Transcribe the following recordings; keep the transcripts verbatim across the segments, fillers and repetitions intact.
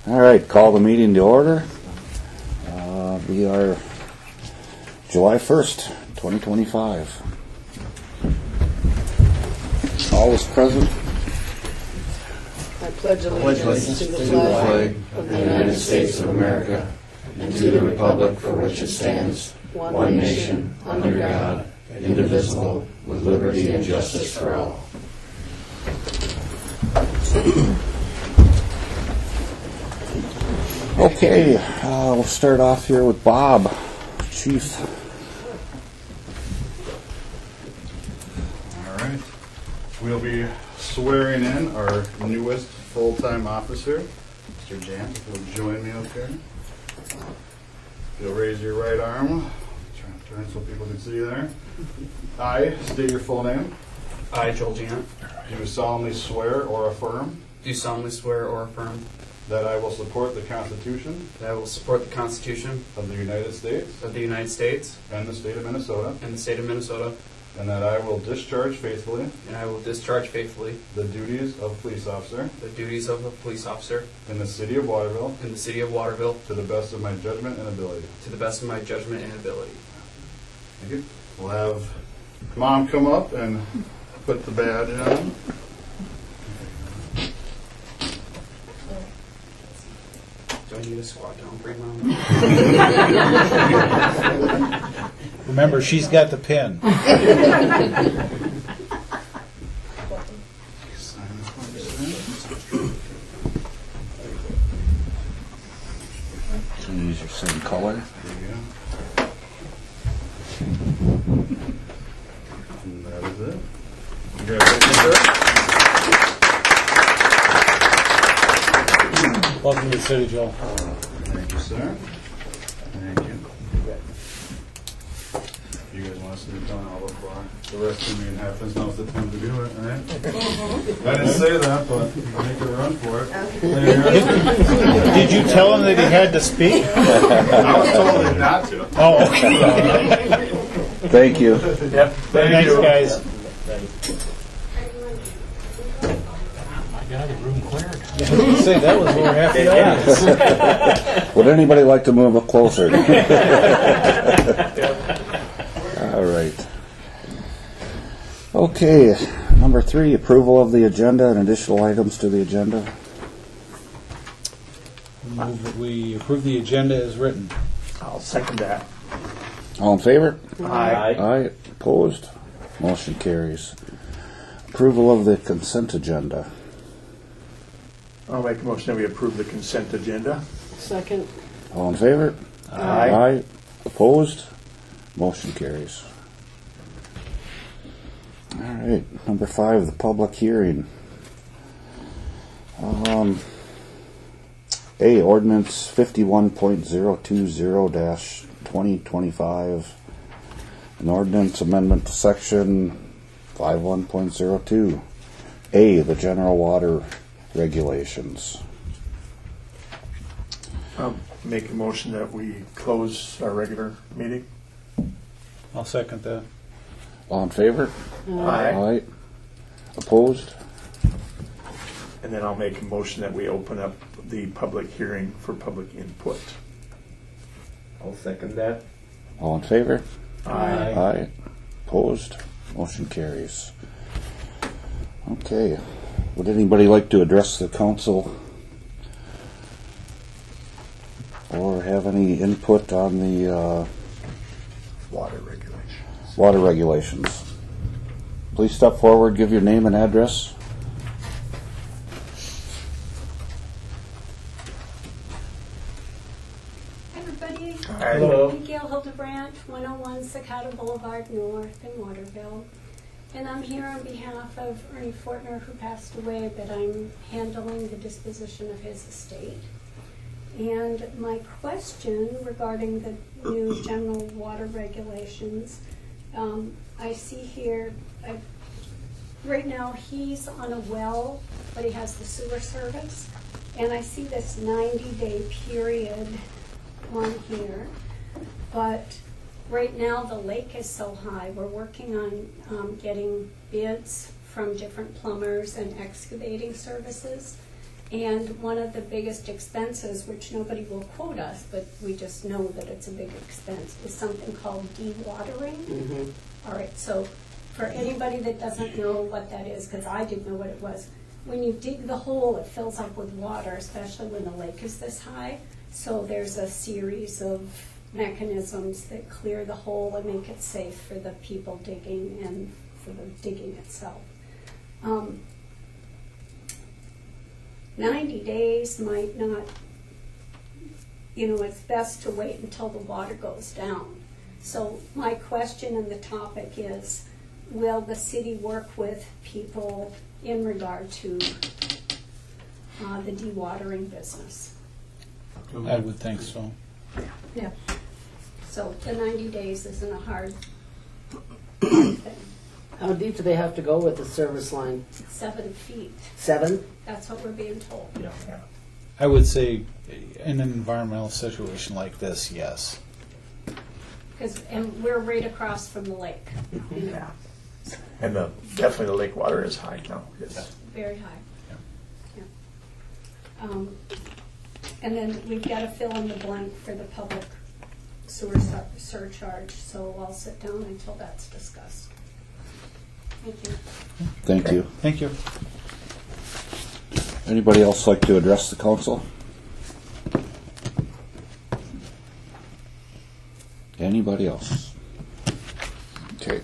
All right, call the meeting to order. Uh, we are July first, twenty twenty-five. All is present. I pledge allegiance to the flag of the United States of America and to the republic for which it stands, one nation, under God, indivisible, with liberty and justice for all. Okay, uh, we'll start off here with Bob, Chief. All right. We'll be swearing in our newest full-time officer, Mister Jant, if you'll join me up here. You'll raise your right arm. Try to turn so people can see there. I state your full name. I, Joel Jant, Do solemnly swear or affirm do solemnly swear or affirm that I will support the Constitution that I will support the Constitution of the United States of the United States and the state of Minnesota, and the state of Minnesota, and that I will discharge faithfully and I will discharge faithfully the duties of police officer the duties of a police officer in the city of Waterville in the city of Waterville to the best of my judgment and ability. to the best of my judgment and ability. Thank you. We'll have Mom come up and put the badge on. Do I need to squat down for you, Mom? Remember, she's got the pin. Can you use your same color? There you go. And that is it. Congratulations, sir. Welcome to the city, Joel. Thank you, sir. Thank you. You guys want us to do done all before the rest of the meeting happens? Now's the time to do it, right? I didn't say that, but make a run for it. There you go. Did you tell him that he had to speak? I was told not to. Oh, okay. Thank you. Yep. Thanks, you. guys. I was gonna say, that was over half the audience. Would anybody like to move up closer? All right. Okay, number three, approval of the agenda and additional items to the agenda. Move that we approve the agenda as written. I'll second that. All in favor? Aye. Aye. Opposed? Motion carries. Approval of the consent agenda. I'll make a motion that we approve the consent agenda. Second. All in favor? Aye. Aye. Opposed? Motion carries. All right, number five, the public hearing. Um, A, ordinance fifty-one point zero two zero dash twenty twenty-five, an ordinance amendment to section fifty-one point zero two. A, the general water regulations. I'll make a motion that we close our regular meeting. I'll second that. All in favor? Aye. Aye. Opposed? And then I'll make a motion that we open up the public hearing for public input. I'll second that. All in favor? Aye. Aye. Opposed? Motion carries. Okay. Would anybody like to address the council or have any input on the uh, Water regulations. water regulations? Please step forward, give your name and address. Hi everybody. Hello. I'm Gail Hildebrandt, one oh one Cicada Boulevard North in Waterville. And I'm here on behalf of Ernie Fortner, who passed away, but I'm handling the disposition of his estate. And my question regarding the new general water regulations, um, I see here, I, right now he's on a well, but he has the sewer service. And I see this ninety day period on here, but right now the lake is so high. We're working on um, getting bids from different plumbers and excavating services. And one of the biggest expenses, which nobody will quote us, but we just know that it's a big expense, is something called dewatering. Mm-hmm. All right, so for anybody that doesn't know what that is, because I didn't know what it was, when you dig the hole, it fills up with water, especially when the lake is this high. So there's a series of mechanisms that clear the hole and make it safe for the people digging and for the digging itself. Um, ninety days might not, you know, it's best to wait until the water goes down. So my question and the topic is, will the city work with people in regard to uh, the dewatering business? I would think so. Yeah. So the ninety days isn't a hard, hard thing. How deep do they have to go with the service line? Seven feet. Seven? That's what we're being told. Yeah, yeah. I would say in an environmental situation like this, yes. Because and we're right across from the lake. You know, Yeah. And the, definitely the lake water is high now. Yes. very high. Yeah. Um, and then we've got to fill in the blank for the public sewer sur- surcharge. So I'll sit down until that's discussed. Thank you. Thank you. Thank you. Anybody else like to address the council? Anybody else? Okay.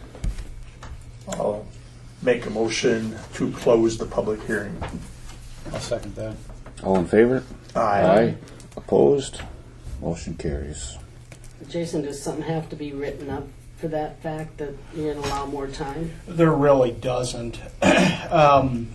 I'll make a motion to close the public hearing. I'll second that. All in favor? Aye. Opposed? Motion carries. Jason, does something have to be written up for that fact that you're going to allow more time? There really doesn't. um,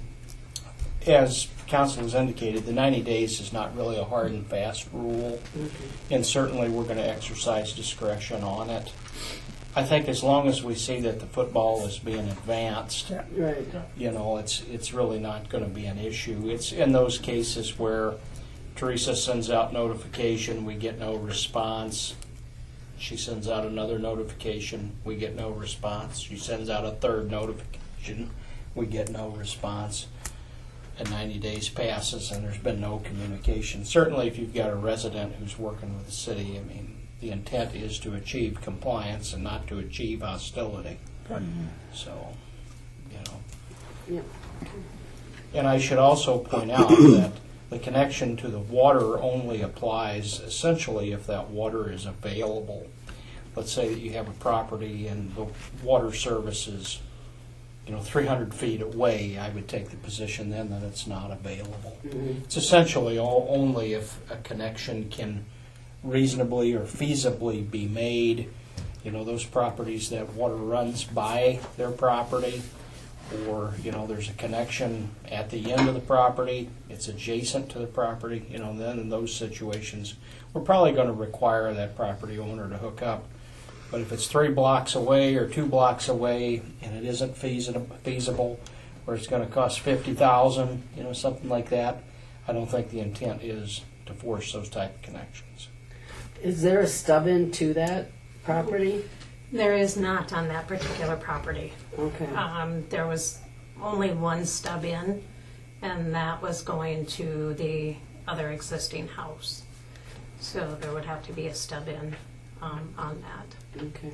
as council has indicated, the ninety days is not really a hard and fast rule, Okay. and certainly we're going to exercise discretion on it. I think as long as we see that the football is being advanced, Right. you know, it's it's really not going to be an issue. It's in those cases where Teresa sends out notification, we get no response. She sends out another notification, we get no response. She sends out a third notification, we get no response. And ninety days passes and there's been no communication. Certainly if you've got a resident who's working with the city, I mean, the intent is to achieve compliance and not to achieve hostility. Mm-hmm. So, you know. Yeah. And I should also point out that the connection to the water only applies essentially if that water is available. Let's say that you have a property and the water service is, you know, three hundred feet away, I would take the position then that it's not available. Mm-hmm. It's essentially all, only if a connection can reasonably or feasibly be made. You know, those properties that water runs by their property, or, you know, there's a connection at the end of the property, it's adjacent to the property, you know, then in those situations, we're probably going to require that property owner to hook up. But if it's three blocks away or two blocks away and it isn't feasible, feasible or it's going to cost fifty thousand dollars, you know, something like that, I don't think the intent is to force those type of connections. Is there a stub in to that property? There is not on that particular property. Okay. Um, there was only one stub in, and that was going to the other existing house. So there would have to be a stub in um, on that. Okay.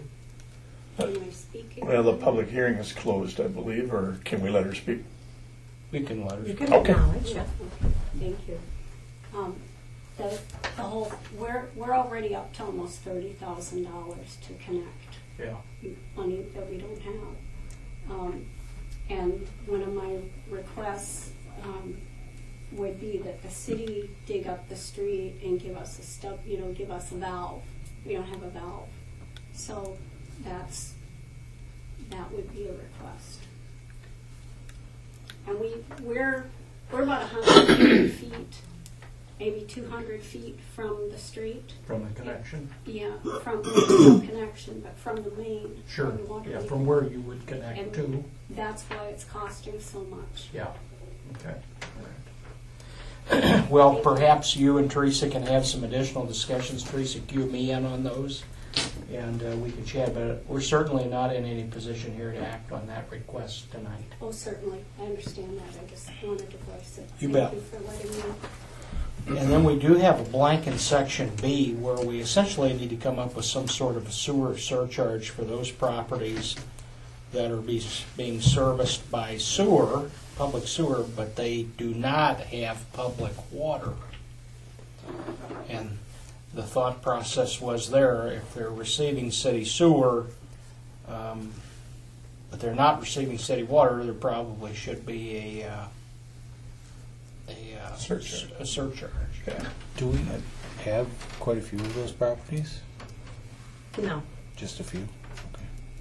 Am I speaking? Well, the public hearing is closed, I believe, or can we let her speak? We can let her. You can Okay. acknowledge it. Okay, thank you. Um, the, the whole, we're, we're already up to almost thirty thousand dollars to connect. Yeah. Money that we don't have. Um, and one of my requests um, would be that the city dig up the street and give us a stub, you know, give us a valve. We don't have a valve. So that's, that would be a request. And we, we're, we're about one hundred fifty feet, maybe two hundred feet from the street. From the connection? Yeah, from, no connection, but from the main. Sure. From the water Yeah, main. from where you would connect And to. that's why it's costing so much. Yeah. Okay. Well, perhaps you and Teresa can have some additional discussions. Teresa, cue me in on those. and uh, we can chat, but we're certainly not in any position here to act on that request tonight. Oh, certainly. I understand that. I just wanted to voice it. You Thank bet. you for letting me know. And then we do have a blank in section B where we essentially need to come up with some sort of a sewer surcharge for those properties that are be, being serviced by sewer, public sewer, but they do not have public water. And the thought process was there, if they're receiving city sewer, um, but they're not receiving city water, there probably should be a uh, a, uh, Surcharge. a surcharge. Okay. Do we have quite a few of those properties? No. Just a few? Okay.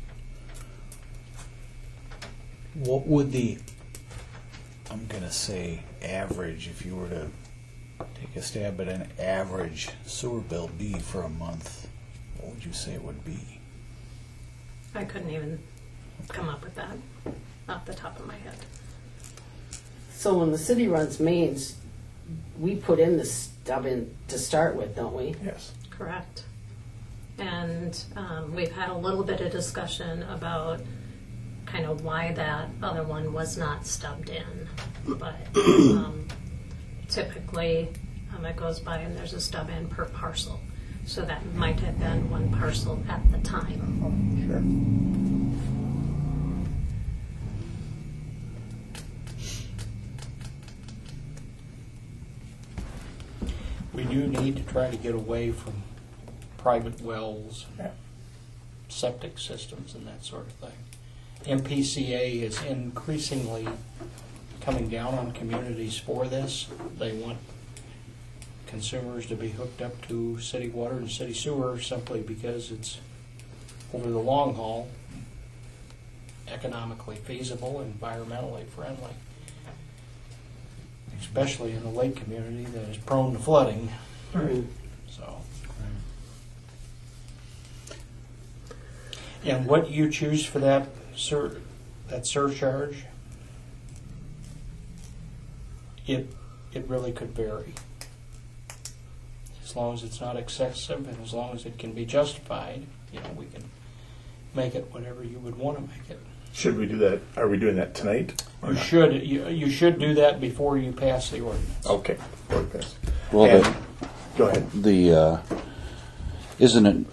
What would the, I'm going to say average, if you were to take a stab at an average sewer bill be for a month? What would you say it would be? I couldn't even come up with that off the top of my head. So when the city runs mains, we put in the stub in to start with, don't we? Yes. Correct. And um, we've had a little bit of discussion about kind of why that other one was not stubbed in. But um, typically um, it goes by and there's a stub in per parcel. So that might have been one parcel at the time. Sure. We do need to try to get away from private wells, Yeah. septic systems, and that sort of thing. M P C A is increasingly coming down on communities for this. They want consumers to be hooked up to city water and city sewer simply because it's, over the long haul, economically feasible and environmentally friendly, especially in the lake community that is prone to flooding. Right. So, and what you choose for that sur that surcharge, it it really could vary. As long as it's not excessive and as long as it can be justified, you know, we can make it whatever you would want to make it. Should we do that? Are we doing that tonight? or You not? should you, you should do that before you pass the ordinance. Okay. Okay. Well, And- the, Go ahead. the uh, isn't it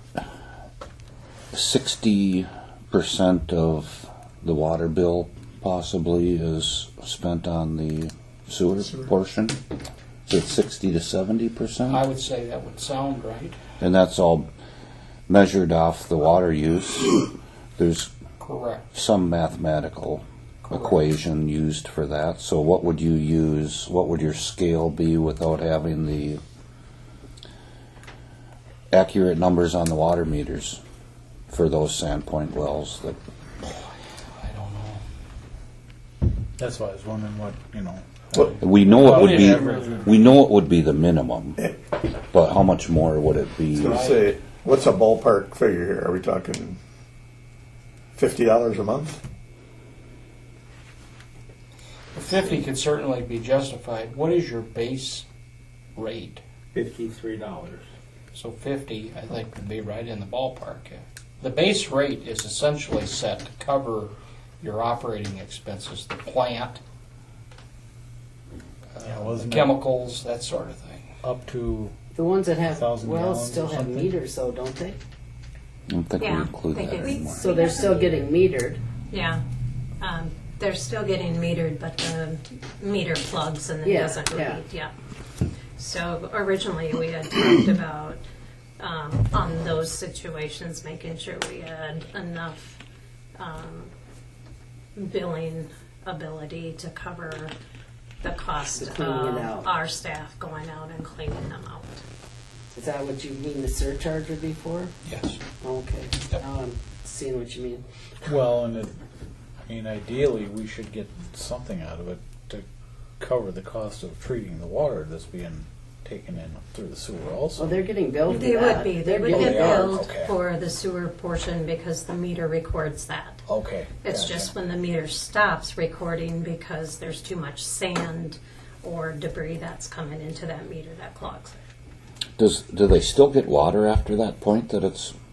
sixty percent of the water bill possibly is spent on the sewer, Sewer. portion? Is it sixty to seventy percent? I would say that would sound right. And that's all measured off the water use. There's Correct. some mathematical Correct. equation used for that. So what would you use? What would your scale be without having the accurate numbers on the water meters for those Sandpoint wells? That I don't know. That's why I was wondering what, you know. What- we know it would be. Average. We know it would be the minimum, but how much more would it be? So say, what's a ballpark figure here? Are we talking fifty dollars a month? Fifty could certainly be justified. What is your base rate? Fifty-three dollars. So fifty, I think, would be right in the ballpark. Yeah. The base rate is essentially set to cover your operating expenses, the plant, uh, Yeah, the wasn't it- chemicals, that sort of thing. Up to, The ones that have Thousand wells gallons still or have something? meters, though, don't they? I don't think Yeah, we include they that do. anymore. So they're still getting metered. Yeah. Um, they're still getting metered, but the meter plugs and it Yeah, doesn't read. yeah. Yeah. So originally we had talked about um, on those situations making sure we had enough um, billing ability to cover the cost To clean it of out. our staff going out and cleaning them out. Is that what you mean the surcharge would be for? Yes. Okay. Yep. Now I'm seeing what you mean. well, and it, I mean, ideally, we should get something out of it to cover the cost of treating the water that's being taken in through the sewer also. Well, they're getting billed for They that. would be. They They're would getting get they are, billed okay. for the sewer portion because the meter records that. Okay. It's gotcha. just when the meter stops recording because there's too much sand or debris that's coming into that meter that clogs it. Does do they still get water after that point that it's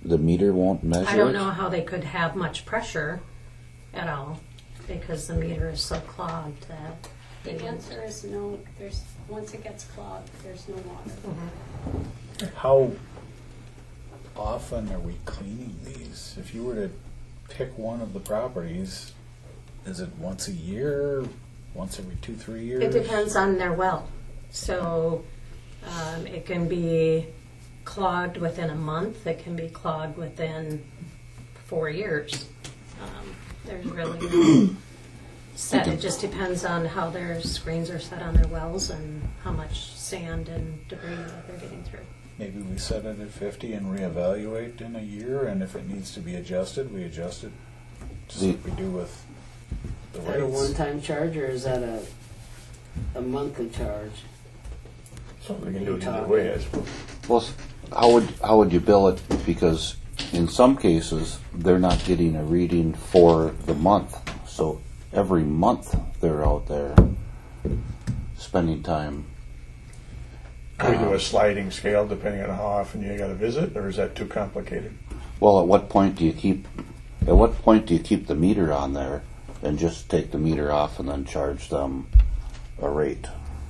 the meter won't measure I don't it? know how they could have much pressure at all because the meter is so clogged that. The answer is no. There's once it gets clogged, there's no water. Mhm. How often are we cleaning these? If you were to pick one of the properties, is it once a year, once every two, three years? It depends on their well. So um, it can be clogged within a month. It can be clogged within four years. Um, there's really no set. It just depends on how their screens are set on their wells and how much sand and debris that they're getting through. Maybe we set it at fifty and reevaluate in a year, and if it needs to be adjusted, we adjust it, just like we do with the Is that a rates. one-time charge or is that a, a monthly charge? Something we can do it either way, I suppose. Well, s- how would, how would you bill it? Because in some cases, they're not getting a reading for the month. So every month, they're out there spending time. Can we do a sliding scale depending on how often you got to visit, or is that too complicated? Well, at what point do you keep, at what point do you keep the meter on there and just take the meter off and then charge them a rate?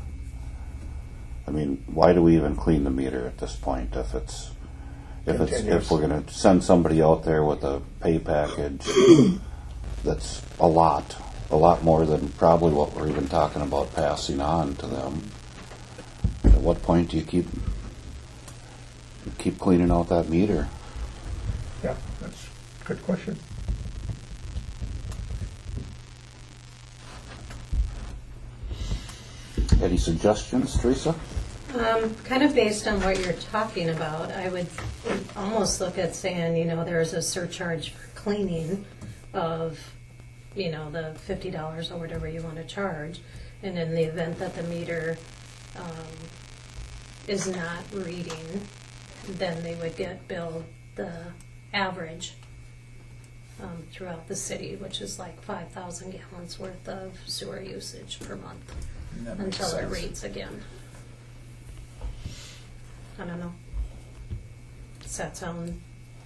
I mean, why do we even clean the meter at this point if it's, if it's, Continuous. if we're gonna send somebody out there with a pay package that's a lot, a lot more than probably what we're even talking about passing on to them? At what point do you keep, keep cleaning out that meter? Yeah, that's a good question. Any suggestions, Teresa? Um, kind of based on what you're talking about, I would almost look at saying, you know, there's a surcharge for cleaning of, you know, the fifty dollars or whatever you want to charge. And in the event that the meter um, is not reading, then they would get billed the average um, throughout the city, which is like five thousand gallons worth of sewer usage per month That makes until it sense. reads again. I don't know. Does that sound?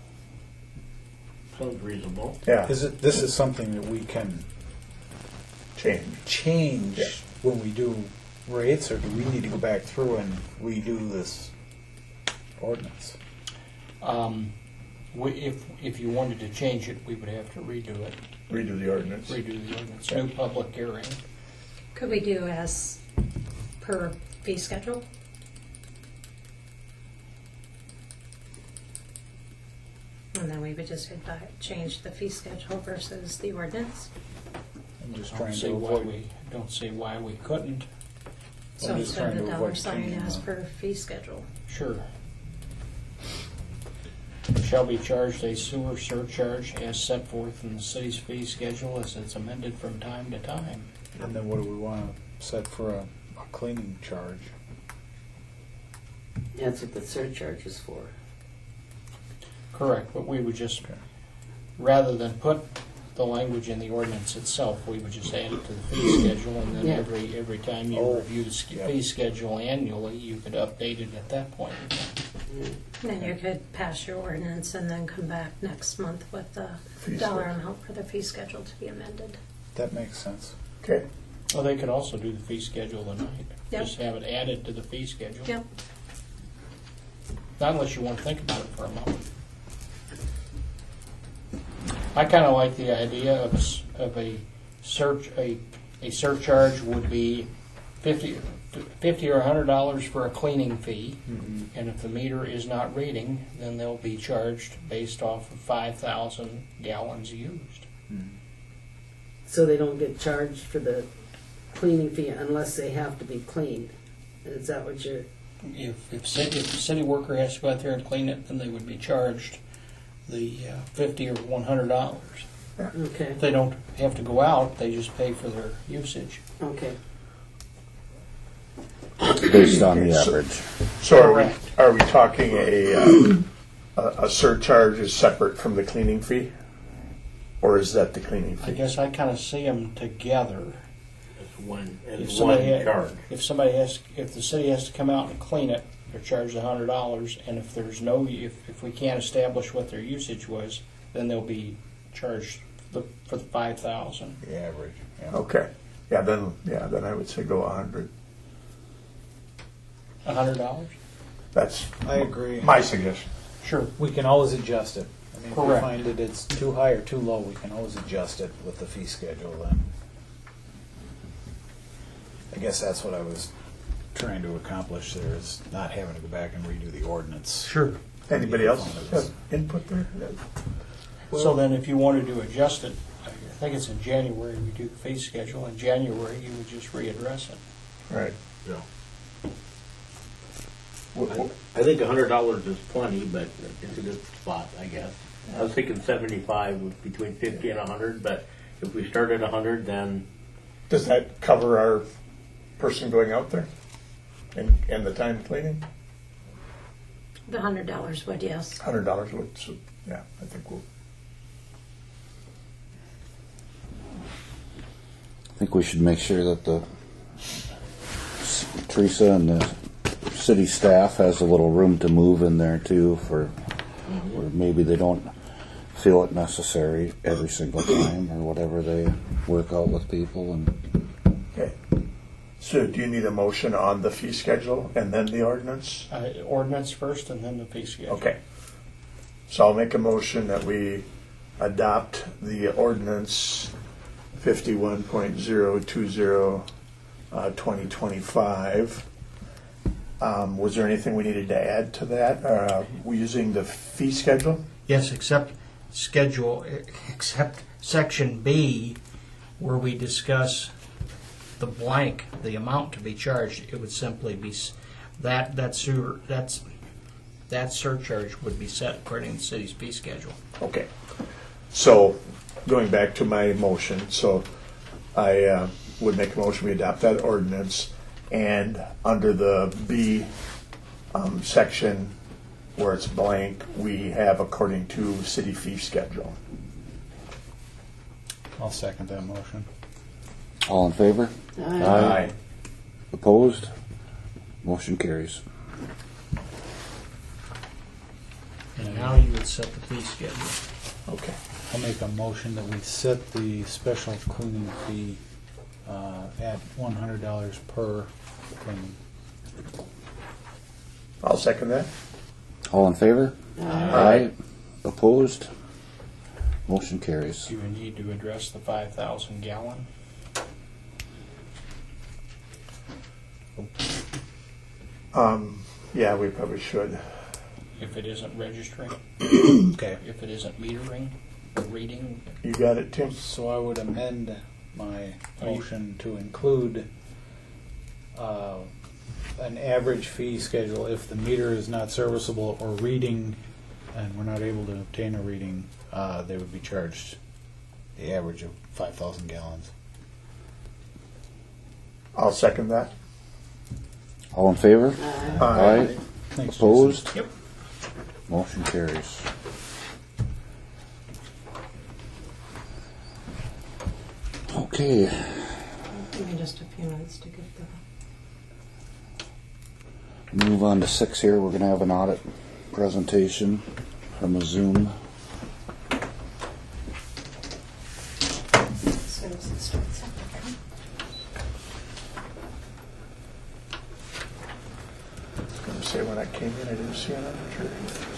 Sounds reasonable. Yeah, Is it, this is something that we can change. change Yeah. when we do rates, or do we need to go back through and redo this ordinance? Um, we, if, if you wanted to change it, we would have to redo it, Redo the ordinance. redo the ordinance, Yeah. new public hearing. Could we do as per fee schedule? And then we would just advi- change the fee schedule versus the ordinance. I'm just Don't trying see to why avoid. we, don't see why we couldn't. So I'm just instead of trying the to dollar avoid sign cleaning as up. per fee schedule. Sure. Shall be charged a sewer surcharge as set forth in the city's fee schedule as it's amended from time to time. And then what do we want to set for a, a cleaning charge? That's what the surcharge is for. Correct, but we would just, Okay. rather than put the language in the ordinance itself, we would just add it to the fee schedule, and then Yeah. every, every time you Oh, review the sch- yep. fee schedule annually, you could update it at that point. Then you could pass your ordinance and then come back next month with the Fee dollar schedule. amount for the fee schedule to be amended. That makes sense. Okay. Well, they could also do the fee schedule tonight, Yep. just have it added to the fee schedule. Yep. Not unless you want to think about it for a moment. I kind of like the idea of, a s- of a search, a, a surcharge would be fifty, fifty or a hundred dollars for a cleaning fee. And if the meter is not reading, then they'll be charged based off of five thousand gallons used. So they don't get charged for the cleaning fee unless they have to be cleaned. Is that what you're, If, if, city, if the city worker has to go out there and clean it, then they would be charged the uh, fifty or one hundred dollars. okay, If they don't have to go out, they just pay for their usage. okay. Based on the average. So are we, Correct. are we talking a, um, a a surcharge is separate from the cleaning fee? Or is that the cleaning I fee? guess I kind of see them together. It's one, If it's somebody, one ha- charge. if somebody has, if the city has to come out and clean it, they're charged a hundred dollars, and if there's no, if, if we can't establish what their usage was, then they'll be charged the, for the five thousand. The average. Yeah. Okay. Yeah, then, yeah, then I would say go a hundred. A hundred dollars? That's I agree. my suggestion. Sure. We can always adjust it. I mean, if we Correct. find that it's too high or too low, we can always adjust it with the fee schedule then. I guess that's what I was trying to accomplish there, is not having to go back and redo the ordinance. Sure. Anybody else have input there? So then if you wanted to adjust it, I think it's in January, we do the fee schedule. In January, you would just readdress it. Right. Yeah. Wh- wh- I think a hundred dollars is plenty, but it's a good spot, I guess. I was thinking seventy-five was between fifty and a hundred, but if we start at a hundred, then Does that cover our person going out there and, and the time cleaning? The hundred dollars would, yes. Hundred dollars would, so, yeah, I think we'll. I think we should make sure that the Teresa and the city staff has a little room to move in there too, for where maybe they don't feel it necessary every single time or whatever, they work out with people. And Okay. So do you need a motion on the fee schedule and then the ordinance? Uh, ordinance first and then the fee schedule. Okay. So I'll make a motion that we adopt the ordinance fifty-one point zero two zero, uh, twenty twenty-five. Um, was there anything we needed to add to that? Uh, we using the fee schedule? Yes, except schedule, except section B, where we discuss the blank, the amount to be charged. It would simply be s- that that sewer that's that surcharge would be set according to the city's fee schedule. Okay. So, going back to my motion, so I uh, would make a motion we adopt that ordinance, and under the B um, section where it's blank, we have according to city fee schedule. I'll second that motion. all in favor? Aye. Opposed? Motion carries. And now you would set the fee schedule. Okay. I'll make a motion that we set the special cleaning fee uh, at one hundred dollars per cleaning. I'll second that. All in favor? Aye. Opposed? Motion carries. Do you need to address the five thousand gallon? Um, yeah, we probably should. If it isn't registering, Okay. if it isn't metering, or reading, You got it, Tim? So I would amend my motion to include uh, an average fee schedule if the meter is not serviceable or reading, and we're not able to obtain a reading, uh, they would be charged the average of five thousand gallons. I'll second that. All in favor? Aye. Thanks, Opposed? Yep. Motion carries. Okay, Give me just a few minutes to get the. move on to six here. We're going to have an audit presentation from a Zoom. As soon as it starts up. I was going to say when I came in, I didn't see it on the tree.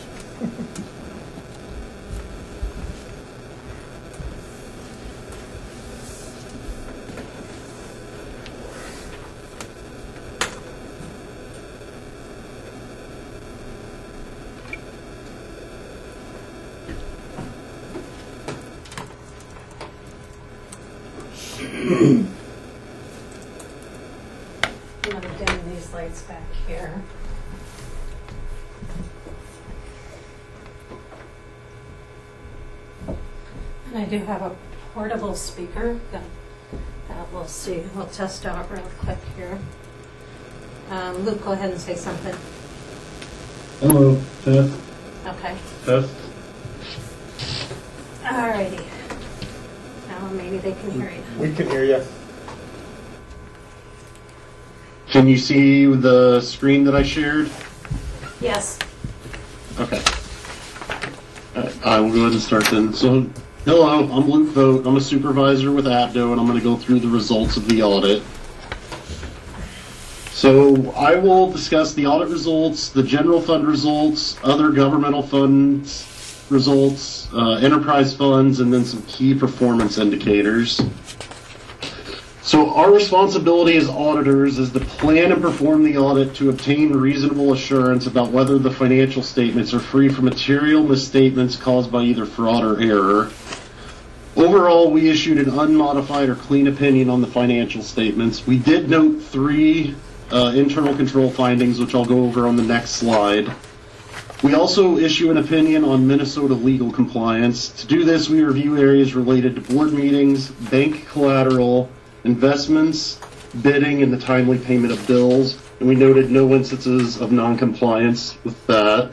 I'm going to dim these lights back here. And I do have a portable speaker that, that we'll see. We'll test out real quick here. Um, Luke, go ahead and say something. Hello, test, Okay. test. Alrighty. Now maybe they can hear you. We can hear you. Can you see the screen that I shared? Yes. Okay. Alright, I will go ahead and start then. So, hello, I'm Luke Vogt. I'm a supervisor with A B D O, and I'm going to go through the results of the audit. So, I will discuss the audit results, the general fund results, other governmental funds results, uh, enterprise funds, and then some key performance indicators. So our responsibility as auditors is to plan and perform the audit to obtain reasonable assurance about whether the financial statements are free from material misstatements caused by either fraud or error. Overall, we issued an unmodified or clean opinion on the financial statements. We did note three uh, internal control findings, which I'll go over on the next slide. We also issue an opinion on Minnesota legal compliance. To do this, we review areas related to board meetings, bank collateral, investments, bidding, and the timely payment of bills. And we noted no instances of non-compliance with that.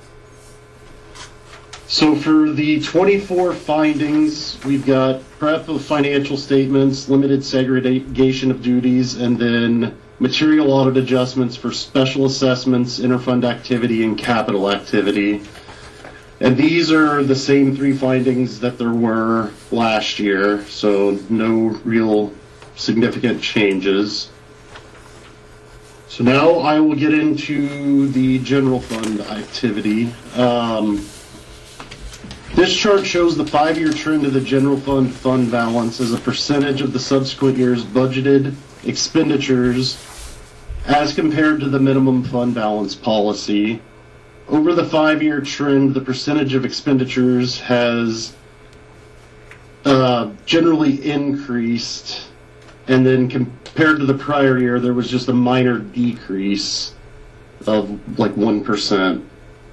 So for the twenty-four findings, we've got prep of financial statements, limited segregation of duties, and then material audit adjustments for special assessments, interfund activity, and capital activity. And these are the same three findings that there were last year, so no real significant changes. So now I will get into the general fund activity. Um, this chart shows the five-year trend of the general fund fund balance as a percentage of the subsequent year's budgeted expenditures as compared to the minimum fund balance policy. Over the five-year trend, the percentage of expenditures has uh, generally increased, and then compared to the prior year, there was just a minor decrease of like one percent.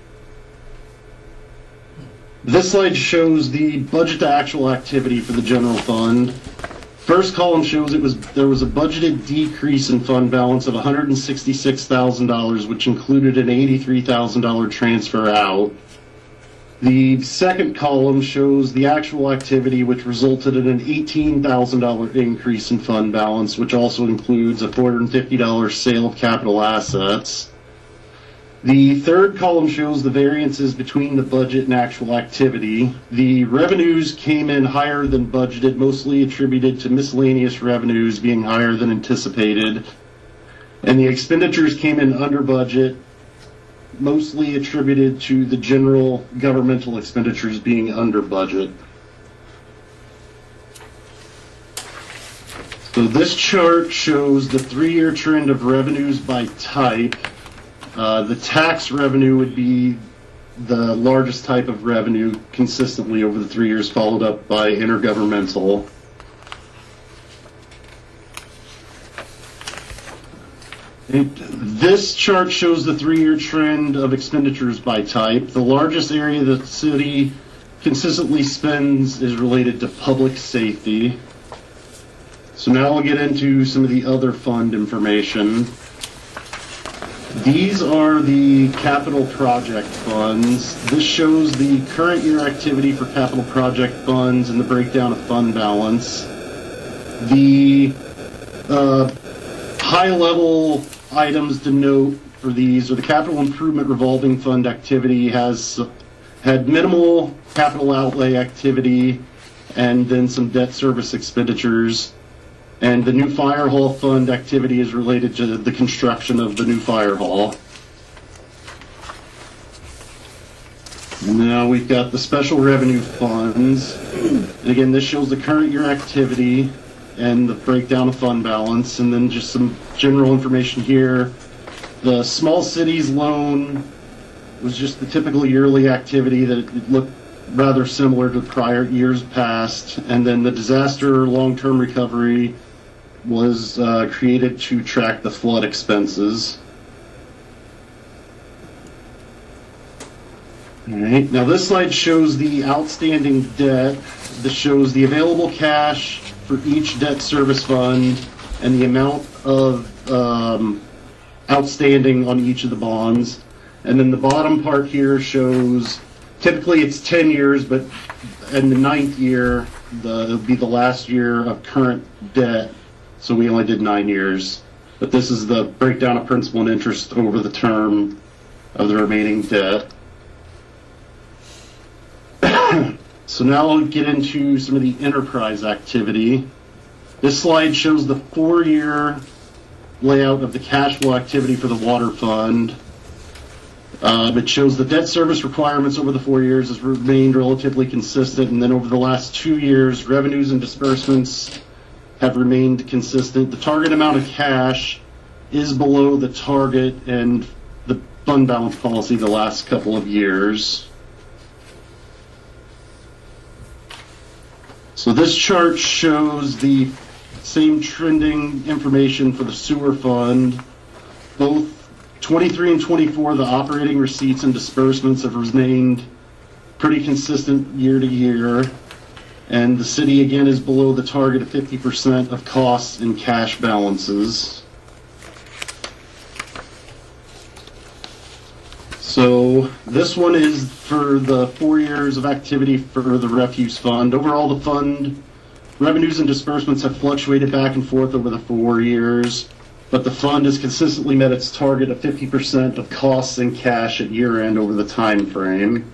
This slide shows the budget to actual activity for the general fund. First column shows it was there was a budgeted decrease in fund balance of one hundred sixty-six thousand dollars, which included an eighty-three thousand dollars transfer out. The second column shows the actual activity, which resulted in an eighteen thousand dollars increase in fund balance, which also includes a four hundred fifty dollars sale of capital assets. The third column shows the variances between the budget and actual activity. The revenues came in higher than budgeted, mostly attributed to miscellaneous revenues being higher than anticipated. And the expenditures came in under budget, mostly attributed to the general governmental expenditures being under budget. So this chart shows the three-year trend of revenues by type. Uh, the tax revenue would be the largest type of revenue consistently over the three years, followed up by intergovernmental. It, this chart shows the three-year trend of expenditures by type. The largest area the city consistently spends is related to public safety. So now we'll get into some of the other fund information. These are the capital project funds. This shows the current year activity for capital project funds and the breakdown of fund balance. The uh, high-level items to note for these are the capital improvement revolving fund activity has had minimal capital outlay activity and then some debt service expenditures. And the new fire hall fund activity is related to the construction of the new fire hall. Now we've got the special revenue funds. And again, this shows the current year activity and the breakdown of fund balance. And then just some general information here. The small cities loan was just the typical yearly activity that it looked rather similar to prior years past. And then the disaster long-term recovery was uh, created to track the flood expenses. All right, now this slide shows the outstanding debt. This shows the available cash for each debt service fund and the amount of um, outstanding on each of the bonds. And then the bottom part here shows, typically it's ten years, but in the ninth year, the, it'll be the last year of current debt. So we only did nine years. But this is the breakdown of principal and interest over the term of the remaining debt. So now I'll get into some of the enterprise activity. This slide shows the four-year layout of the cash flow activity for the water fund. Um, it shows the debt service requirements over the four years has remained relatively consistent, and then over the last two years, revenues and disbursements have remained consistent. The target amount of cash is below the target and the fund balance policy the last couple of years. So this chart shows the same trending information for the sewer fund. Both twenty-three and twenty-four, the operating receipts and disbursements have remained pretty consistent year to year. And the city again is below the target of fifty percent of costs and cash balances. So this one is for the four years of activity for the refuse fund. Overall, the fund revenues and disbursements have fluctuated back and forth over the four years, but the fund has consistently met its target of fifty percent of costs and cash at year end over the time frame.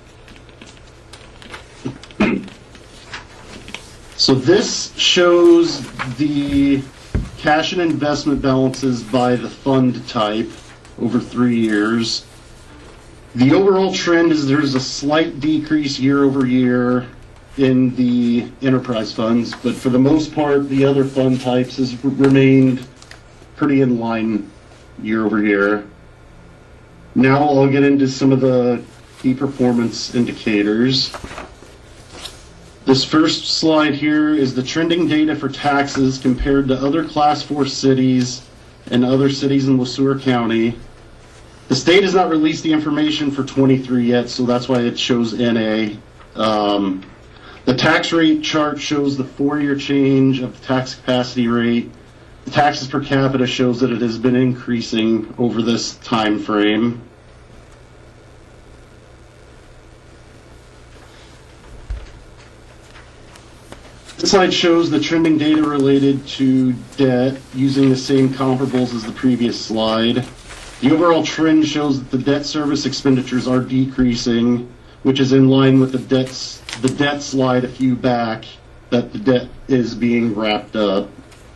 So this shows the cash and investment balances by the fund type over three years. The overall trend is there's a slight decrease year over year in the enterprise funds, but for the most part, the other fund types has remained pretty in line year over year. Now I'll get into some of the key performance indicators. This first slide here is the trending data for taxes compared to other class four cities and other cities in Le Sueur County. The state has not released the information for twenty-three yet, so that's why it shows N A. Um, the tax rate chart shows the four-year change of the tax capacity rate. The taxes per capita shows that it has been increasing over this time frame. This slide shows the trending data related to debt using the same comparables as the previous slide. The overall trend shows that the debt service expenditures are decreasing, which is in line with the debts, the debt slide a few back, that the debt is being wrapped up.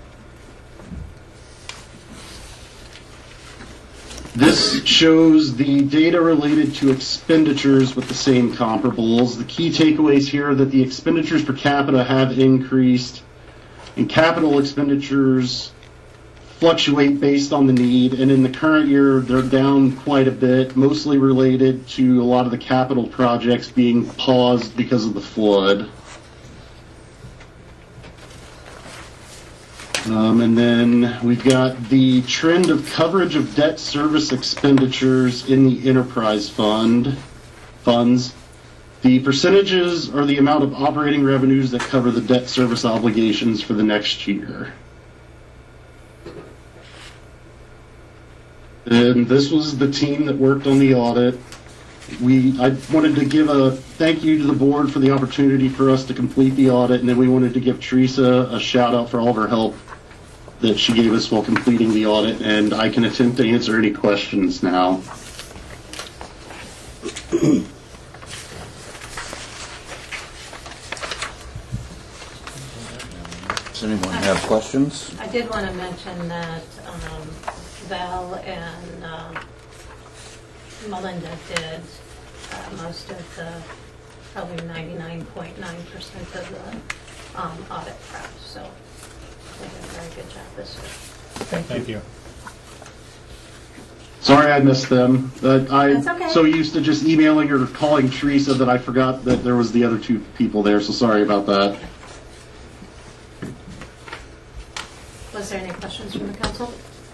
This shows the data related to expenditures with the same comparables. The key takeaways here are that the expenditures per capita have increased, and capital expenditures fluctuate based on the need, and in the current year they're down quite a bit, mostly related to a lot of the capital projects being paused because of the flood. Um, and then we've got the trend of coverage of debt service expenditures in the enterprise fund funds. The percentages are the amount of operating revenues that cover the debt service obligations for the next year. And this was the team that worked on the audit. We, I wanted to give a thank you to the board for the opportunity for us to complete the audit, and then we wanted to give Teresa a shout out for all of her help that she gave us while completing the audit, and I can attempt to answer any questions now. Does anyone have questions? I did want to mention that um, Val and uh, Melinda did uh, most of the, probably ninety-nine point nine percent of the um, audit prep, so they did a very good job this year. Thank you. Sorry I missed them. But I'm That's okay. so used to just emailing or calling Teresa that I forgot that there was the other two people there, so sorry about that. Was there any questions from the council?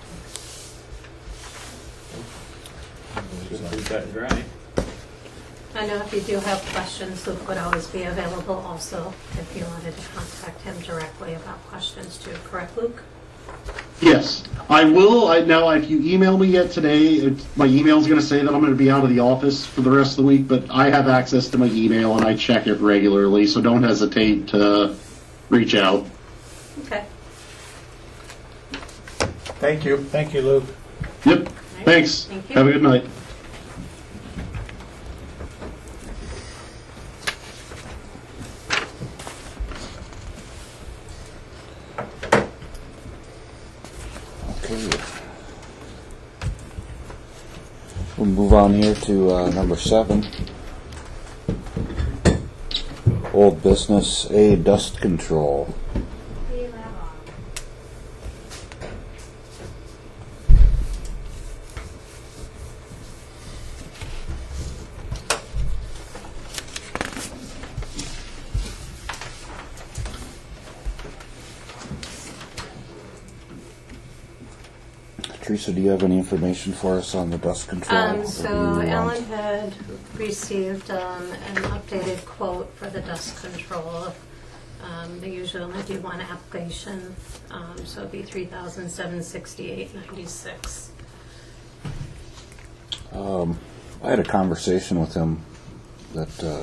Pretty cut and dry. I know if you do have questions, Luke would always be available also if you wanted to contact him directly about questions too. Correct, Luke? Yes, I will. I now, if you email me yet today, it, my email is going to say that I'm going to be out of the office for the rest of the week, but I have access to my email and I check it regularly, so don't hesitate to reach out. Okay. Thank you. Thank you, Luke. Yep. Thanks. Thank you. Have a good night. We'll move on here to uh, number seven. Old business A, dust control. Teresa, do you have any information for us on the dust control? Um, Or so do you want- Ellen had received um, an updated quote for the dust control. Um, they usually only do one application, um, so it'd be three thousand seven hundred sixty-eight dollars and ninety-six cents. Um, I had a conversation with him that uh,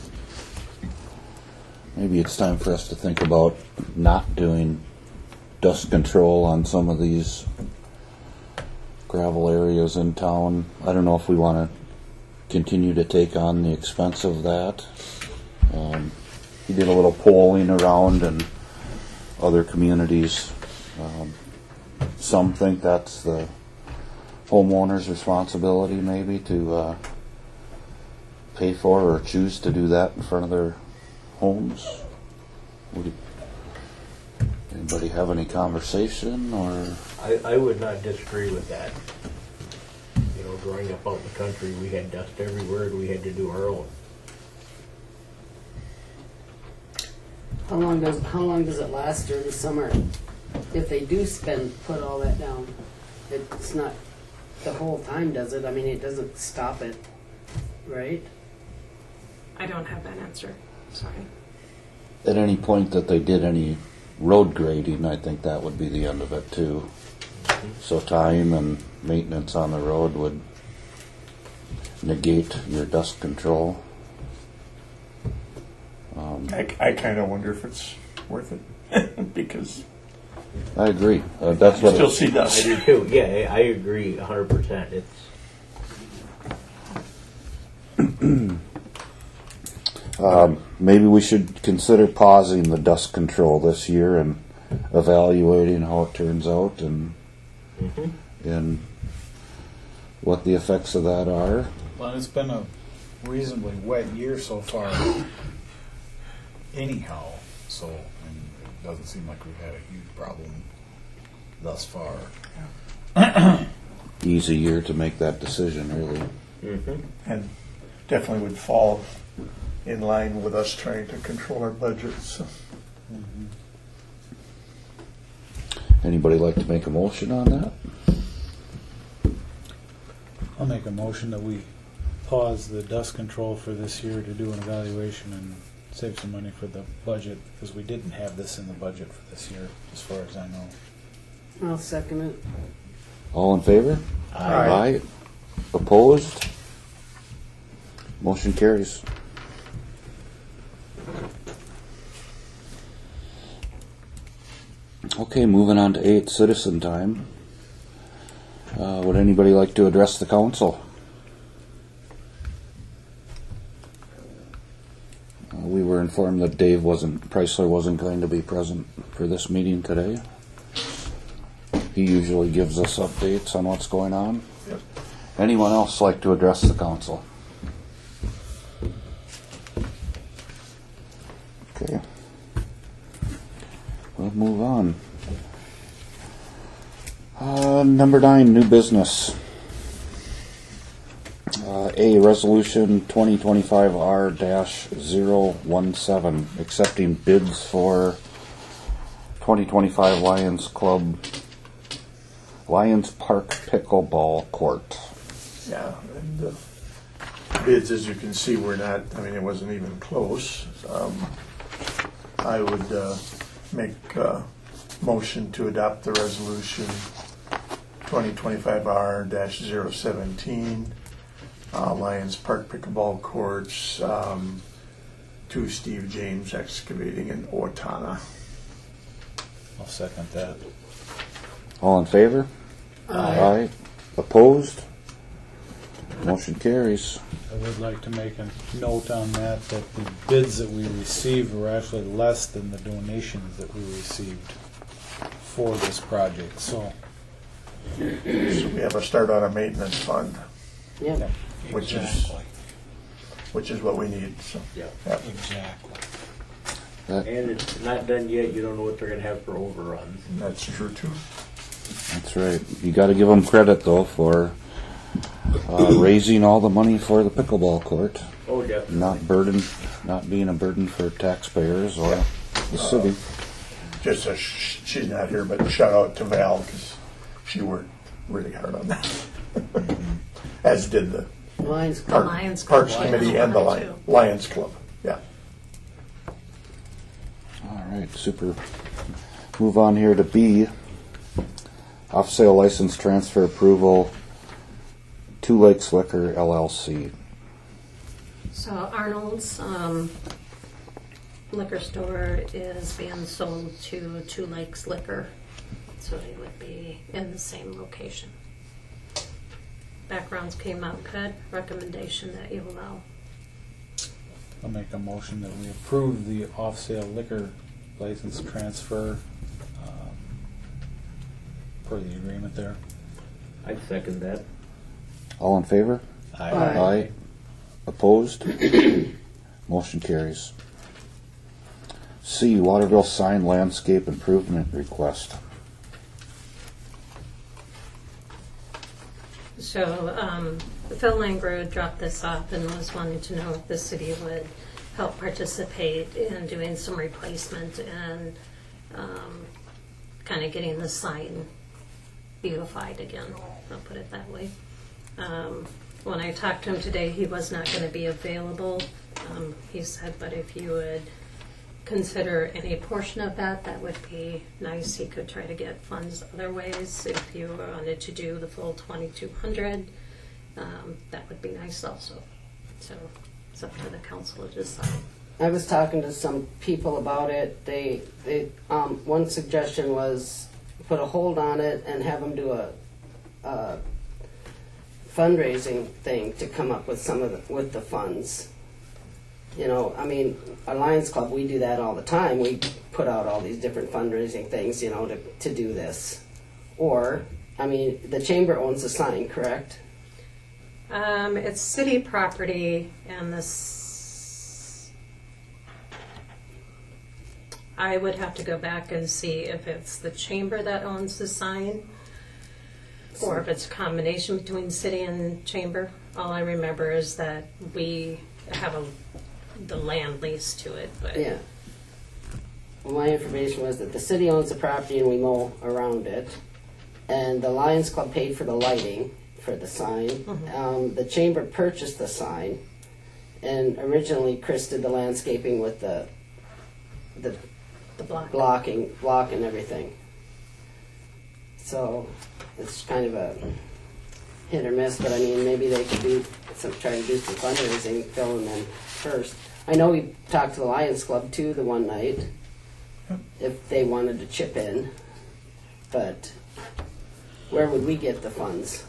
maybe it's time for us to think about not doing dust control on some of these gravel areas in town. I don't know if we want to continue to take on the expense of that. Um, he did a little polling around and other communities. Um, some think that's the homeowner's responsibility maybe to uh, pay for or choose to do that in front of their homes. Would you, anybody have any conversation or? I, I would not disagree with that. You know, growing up out in the country, we had dust everywhere and we had to do our own. How long does how long does it last during the summer? If they do spend put all that down, it's not the whole time, does it? I mean, it doesn't stop it, right? I don't have that answer. Sorry. At any point that they did any road grading, I think that would be the end of it too. So time and maintenance on the road would negate your dust control. Um, I, I kind of wonder if it's worth it because I agree. Uh, that's you what still it, see I dust. do too. Yeah, I agree a hundred percent. It's Um, maybe we should consider pausing the dust control this year and evaluating how it turns out and mm-hmm. and what the effects of that are. Well, it's been a reasonably wet year so far, anyhow. So, and it doesn't seem like we've had a huge problem thus far. Easy year to make that decision, really. mm-hmm. And definitely would fall in line with us trying to control our budgets. So. Mm-hmm. Anybody like to make a motion on that? I'll make a motion that we pause the dust control for this year to do an evaluation and save some money for the budget, because we didn't have this in the budget for this year, as far as I know. I'll second it. All in favor? Aye. Aye. Opposed? Motion carries. Okay, moving on to eight, citizen time. Uh, would anybody like to address the council? Uh, we were informed that Dave wasn't, Preisler wasn't going to be present for this meeting today. He usually gives us updates on what's going on. Yep. Anyone else like to address the council? Okay. We'll move on. Uh, number nine, new business. Uh, A, resolution twenty twenty-five R zero one seven, accepting bids for twenty twenty-five Lions Club, Lions Park Pickleball Court. Yeah, and the bids, as you can see, were not, I mean, it wasn't even close. Um, I would uh, make a motion to adopt the resolution twenty twenty-five R zero seventeen, uh, Lions Park Pickleball Courts, um, to Steve James Excavating in Owatonna. I'll second that. All in favor? Aye. Aye. Opposed? Motion carries. I would like to make a note on that, that the bids that we received were actually less than the donations that we received for this project. So, So we have a start on a maintenance fund. Yeah. which is Exactly. which is what we need. So Yeah. yeah. Exactly. That, And it's not done yet, you don't know what they're gonna have for overruns. That's true too. that's right. You got to give them credit though for uh, raising all the money for the pickleball court, Oh, definitely. not burden, not being a burden for taxpayers or the city. Just a sh- she's not here, but shout out to Val because she worked really hard on that, as did the Lions The Club. Park, Lions Club Parks did Committee as and the well, Lion, too. Lions Club. Yeah. All right, super. Move on here to B. Off-sale license transfer approval. Two Lakes Liquor L L C. So Arnold's um, liquor store is being sold to Two Lakes Liquor, so they would be in the same location. Backgrounds came out good. Recommendation that you allow. I'll make a motion that we approve the off-sale liquor license transfer um, per the agreement there. I second that. All in favor? Aye. Aye. Opposed? Motion carries. C. Waterville sign landscape improvement request. So um, Phil Langro dropped this off and was wanting to know if the city would help participate in doing some replacement and um, kind of getting the sign beautified again. I'll put it that way. Um, when I talked to him today, he was not going to be available. Um, he said, but if you would consider any portion of that, that would be nice. He could try to get funds other ways. If you wanted to do the full twenty-two hundred, um, that would be nice also. So it's up to the council to decide. I was talking to some people about it. They, they, um, one suggestion was put a hold on it and have them do a, a fundraising thing to come up with some of the, with the funds. You know, I mean, our Lions Club, we do that all the time. We put out all these different fundraising things, you know, to, to do this. Or, I mean, the chamber owns the sign, correct? Um, it's city property, and this. I would have to go back and see if it's the chamber that owns the sign, or if it's a combination between city and chamber. All I remember is that we have a the land lease to it, but Yeah. Well, my information was that the city owns the property and we mow around it. And the Lions Club paid for the lighting for the sign. Mhm. Um, the chamber purchased the sign. And originally Chris did the landscaping with the the the block. blocking, block and everything. So it's kind of a hit or miss, but I mean, maybe they could do some, try to do some fundraising, fill them in first. I know we talked to the Lions Club too the one night, if they wanted to chip in, but where would we get the funds?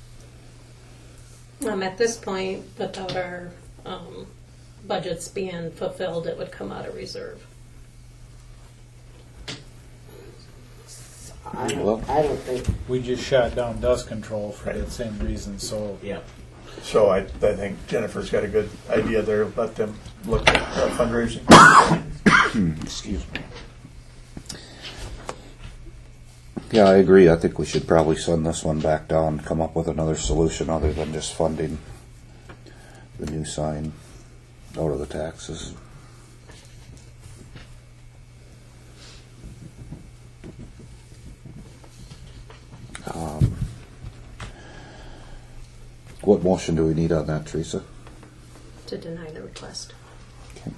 Um, at this point, without our um, budgets being fulfilled, it would come out of reserve. I don't, Well- I don't think, We just shot down dust control for that same reason, so Yeah. So I, I think Jennifer's got a good idea there. Let them look at uh, fundraising. Excuse me. Yeah, I agree. I think we should probably send this one back down, come up with another solution other than just funding the new sign out of the taxes. Um, what motion do we need on that, Teresa? To deny the request. Okay.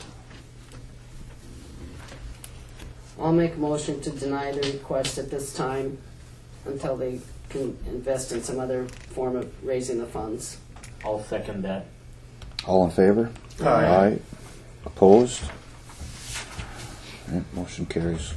I'll make a motion to deny the request at this time until they can invest in some other form of raising the funds. I'll second that. All in favor? Aye. Opposed? Right, motion carries.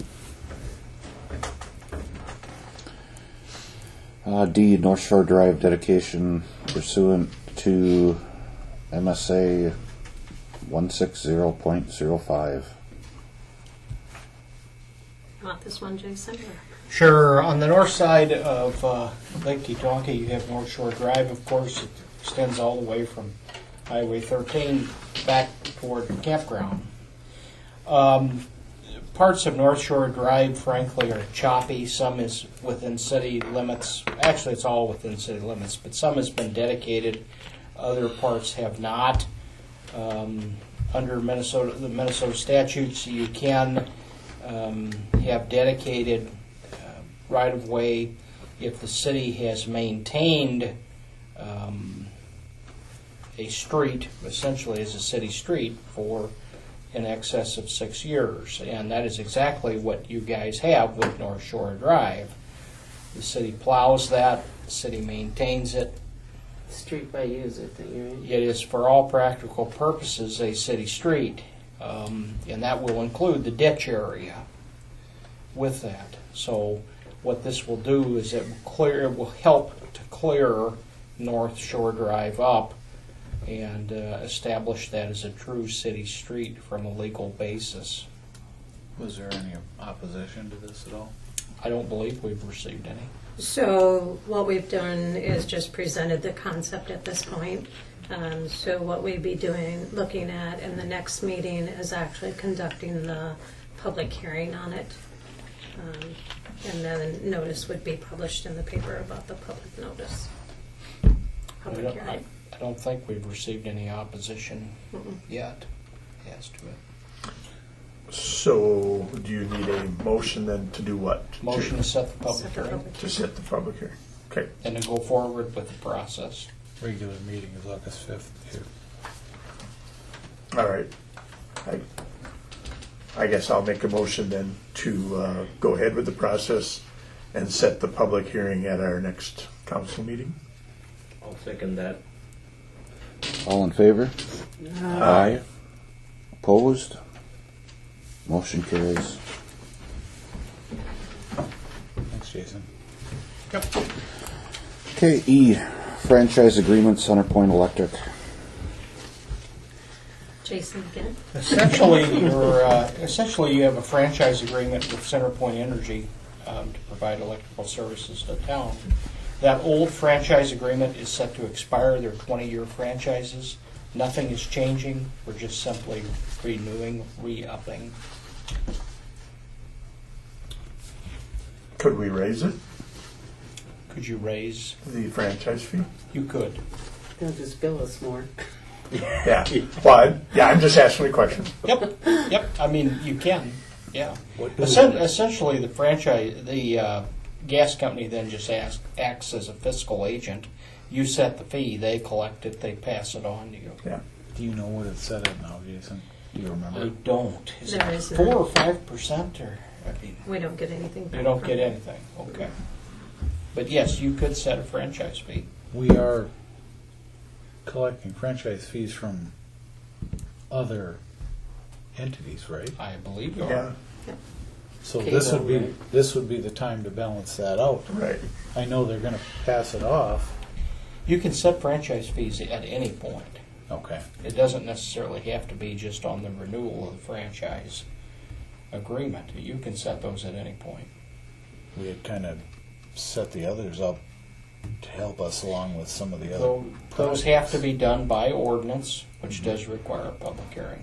Uh, D, North Shore Drive dedication pursuant to M S A one sixty point zero five. Want this one, Jason? Or? Sure. On the north side of uh, Lake Tetonka, you have North Shore Drive, of course. It extends all the way from Highway thirteen back toward the campground. Um, parts of North Shore Drive, frankly, are choppy. Some is within city limits. Actually, it's all within city limits, but some has been dedicated. Other parts have not. Um, under Minnesota, the Minnesota statutes, you can um, have dedicated uh, right-of-way if the city has maintained um, a street, essentially as a city street, for in excess of six years. And that is exactly what you guys have with North Shore Drive. The city plows that, the city maintains it. Street by user thing, right? It is, for all practical purposes, a city street, um, and that will include the ditch area with that. So what this will do is it will clear, it will help to clear North Shore Drive up and uh, establish that as a true city street from a legal basis. Was there any opposition to this at all? I don't believe we've received any. So what we've done is just presented the concept at this point. Um, so what we'd be doing, looking at in the next meeting is actually conducting the public hearing on it. Um, and then notice would be published in the paper about the public notice. I Public don't, hearing. I, I don't think we've received any opposition Mm-mm. yet as to it. So, do you need a motion then to do what? Motion to set the public Set the hearing public To set the public hearing. Okay. and to go forward with the process. Regular meeting is August fifth here. All right. I, I guess I'll make a motion then to uh, go ahead with the process and set the public hearing at our next council meeting. I'll second that. All in favor? Aye. Opposed? Motion carries. Thanks, Jason. Okay, E, franchise agreement, Centerpoint Electric. Jason again. Essentially, you're, uh, essentially you have a franchise agreement with CenterPoint Energy um, to provide electrical services to town. That old franchise agreement is set to expire. They're twenty-year franchises. Nothing is changing. We're just simply renewing, re-upping. Could we raise it, Could you raise? the franchise fee? You could. They'll just bill us more. Yeah. Well, I- yeah, I'm just asking a question. Yep, yep. I mean, you can, yeah. What do Essen- we- Essentially, the franchise, the uh, gas company then just acts, acts as a fiscal agent. You set the fee, they collect it, they pass it on to you. Yeah. Do you know what it's set at now, Jason? Do you I remember? don't. Is There it is four none. or five percent, or I mean, We don't get anything back you don't from get it. anything? Okay. But yes, you could set a franchise fee. We are collecting franchise fees from other entities, right? I believe you Yeah, are. So this would be, Cable, right? this would be the time to balance that out. right. I know they're gonna pass it off. You can set franchise fees at any point. Okay. It doesn't necessarily have to be just on the renewal of the franchise agreement. You can set those at any point. We had kind of set the others up to help us along with some of the other. Tho- Those have to projects. be done by ordinance, which does require a public hearing.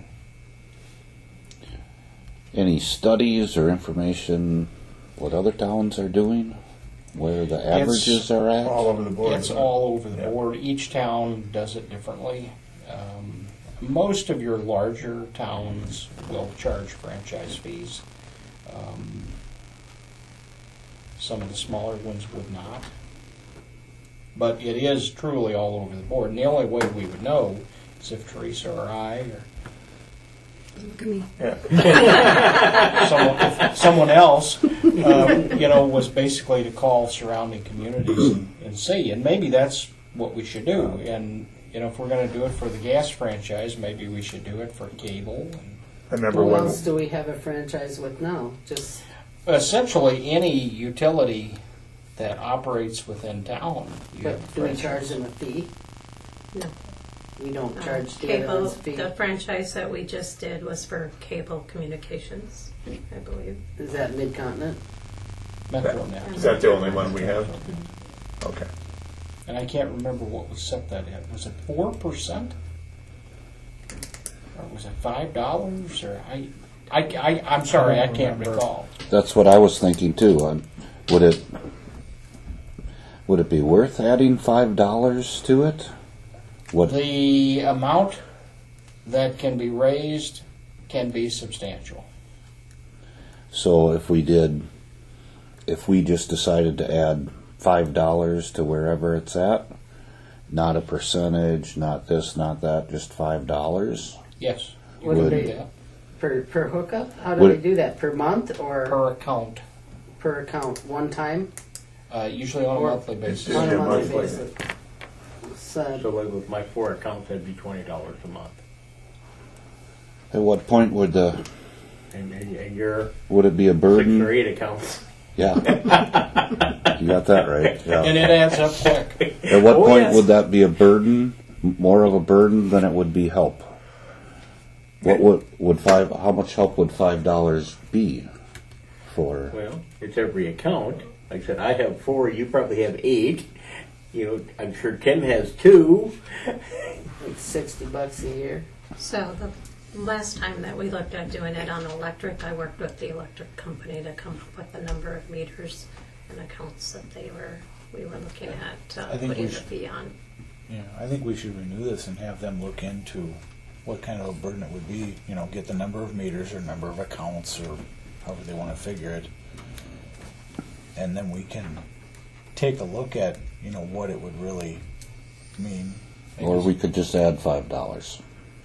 Any studies or information what other towns are doing? Where the averages are at? All over the board. It's all over the Yeah. board. Each town does it differently. Um, most of your larger towns will charge franchise fees. Um, some of the smaller ones would not. But it is truly all over the board. And the only way we would know is if Teresa or I or Look at me. Yeah. someone, if someone else, uh, you know, was basically to call surrounding communities and, and see. And maybe that's what we should do. And, you know, if we're going to do it for the gas franchise, maybe we should do it for cable. And I remember Who when, else do we have a franchise with now? Just, essentially, any utility that operates within town. You have a but do we franchise. charge them a fee? No. We don't Uh, charge the Cable, other one's fee? the franchise that we just did was for cable communications, I believe. Is that Mid-Continent? MetroNet. Is that the only one we have? Okay. And I can't remember what was set that at. Was it four percent? Or was it five dollars? Or I, I, I, I'm sorry, I can't recall. That's what I was thinking too. Um, would it would it be worth adding five dollars to it? What? The amount that can be raised can be substantial. So if we did, if we just decided to add five dollars to wherever it's at, not a percentage, not this, not that, just five dollars. Yes. You What can do do they- that. Per, per hookup? How do Would they it- do that? Per month or Per account. per account? One time? Uh, usually on a Or- monthly basis. Just On a a monthly monthly. basis. So, So like with my four accounts, that'd be twenty dollars a month. At what point would the And, and, and your would it be a six burden? or eight accounts. Yeah, you got that right. Yeah. And it adds up quick. At what Oh, point yes. would that be a burden? M- More of a burden than it would be help. What would would five? How much help would five dollars be for? Well, it's every account. Like I said, I have four, you probably have eight. You know, I'm sure Tim has two. it's sixty bucks a year. So the last time that we looked at doing it on electric, I worked with the electric company to come up with the number of meters and accounts that they were, we were looking at uh, I think putting we the should- fee on. Yeah, I think we should renew this and have them look into what kind of a burden it would be. You know, get the number of meters or number of accounts or however they want to figure it, and then we can take a look at you know what it would really mean. Or we could just add five dollars.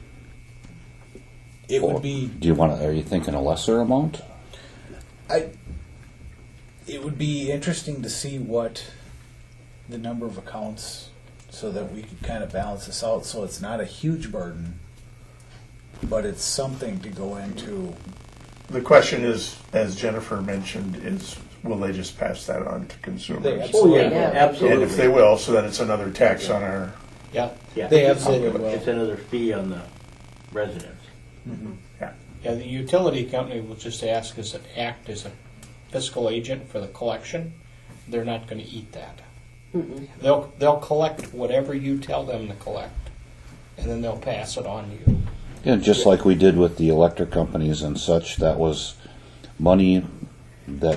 It Or would be. Do you want to? Are you thinking a lesser amount? I. It would be interesting to see what the number of accounts, so that we could kind of balance this out, so it's not a huge burden, but it's something to go into. The question is, as Jennifer mentioned, is will they just pass that on to consumers? They Oh, yeah, Yeah. absolutely. And if they will, so then it's another tax on our. Yeah. Yeah. They absolutely will. It's another fee on the residents. Yeah, the utility company will just ask us to act as a fiscal agent for the collection. They're not going to eat that. Mm-mm. They'll they'll collect whatever you tell them to collect, and then they'll pass it on to you. Yeah, just like we did with the electric companies and such. That was money that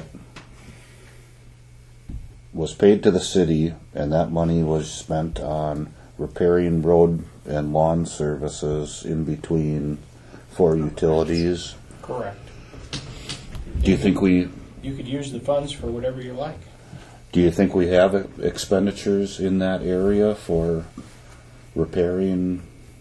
was paid to the city, and that money was spent on repairing road and lawn services in between for utilities. Correct. Do you think we? You could use the funds for whatever you like. Do you think we have expenditures in that area for repairing?